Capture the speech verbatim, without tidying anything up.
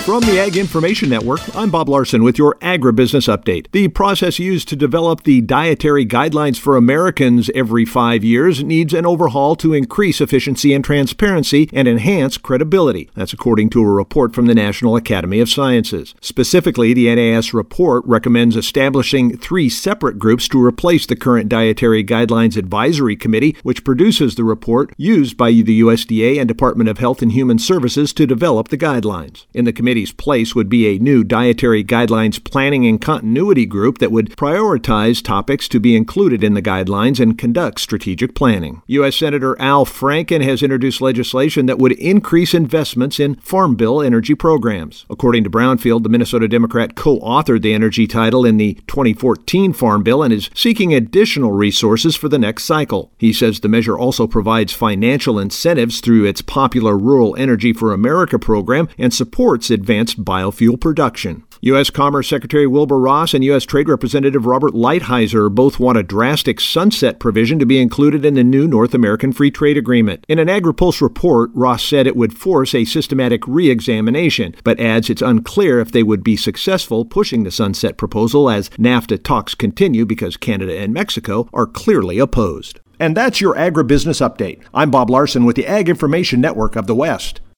From the Ag Information Network, I'm Bob Larson with your Agribusiness Update. The process used to develop the dietary guidelines for Americans every five years needs an overhaul to increase efficiency and transparency and enhance credibility. That's according to a report from the National Academy of Sciences. Specifically, the N A S report recommends establishing three separate groups to replace the current Dietary Guidelines Advisory Committee, which produces the report used by the U S D A and Department of Health and Human Services to develop the guidelines. In the committee's place would be a new Dietary Guidelines Planning and Continuity Group that would prioritize topics to be included in the guidelines and conduct strategic planning. U S Senator Al Franken has introduced legislation that would increase investments in Farm Bill energy programs. According to Brownfield, the Minnesota Democrat co-authored the energy title in the twenty fourteen Farm Bill and is seeking additional resources for the next cycle. He says the measure also provides financial incentives through its popular Rural Energy for America program and supports advanced biofuel production. U S Commerce Secretary Wilbur Ross and U S Trade Representative Robert Lighthizer both want a drastic sunset provision to be included in the new North American Free Trade Agreement. In an AgriPulse report, Ross said it would force a systematic re-examination, but adds it's unclear if they would be successful pushing the sunset proposal as NAFTA talks continue because Canada and Mexico are clearly opposed. And that's your Agribusiness Update. I'm Bob Larson with the Ag Information Network of the West.